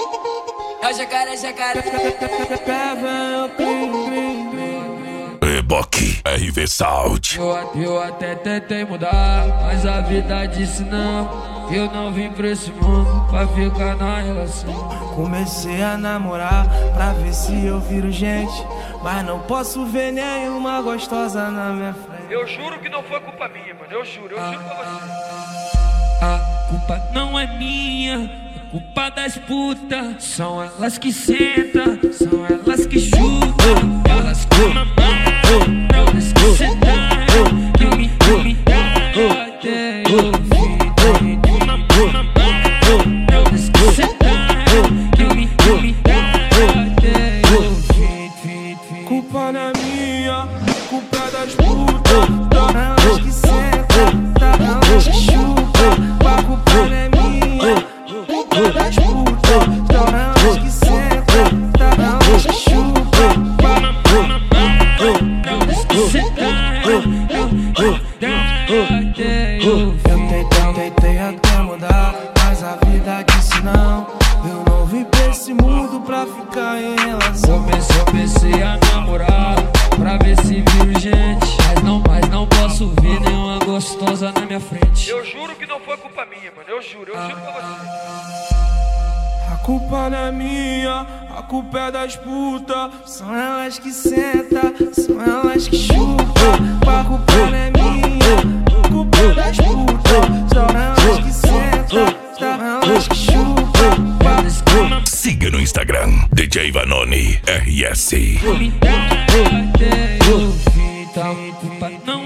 É o jacaré, jacaré. Reboque RV Sound. Eu até tentei mudar, mas a vida disse não. Eu não vim pra esse mundo pra ficar na relação. Comecei a namorar pra ver se eu viro gente, mas não posso ver nenhuma gostosa na minha frente. Eu juro que não foi culpa minha, mano. Eu juro pra você. A culpa não é minha, é culpa das putas. São elas que sentam, são elas que chutam, elas que mamaram, elas que sentaram, que me dão até eu vi. Elas que sentaram, que me dão até eu vi. Culpa não é minha, culpa é das putas. Elas que sentam, elas que chutam. A culpa não é minha, culpa é das putas. Elas que sentam, elas que chutam. Elas que sentaram, até eu vi. Tentei até mudar, mas a vida disse não. Eu não vim pra esse mundo pra ficar em relação. Comecei a namorar pra ver se viro gente, mas não posso ver nenhuma gostosa na minha frente. Eu juro que não foi culpa minha, mano. Eu juro pra você. A culpa não é minha, a culpa é das putas. São elas que sentam, são elas que chutam. A culpa não é minha, a culpa é das putas. São elas que sentam, são elas que chutam. Siga no Instagram DJ Vanoni RS. Até eu vi, tá? Culpa não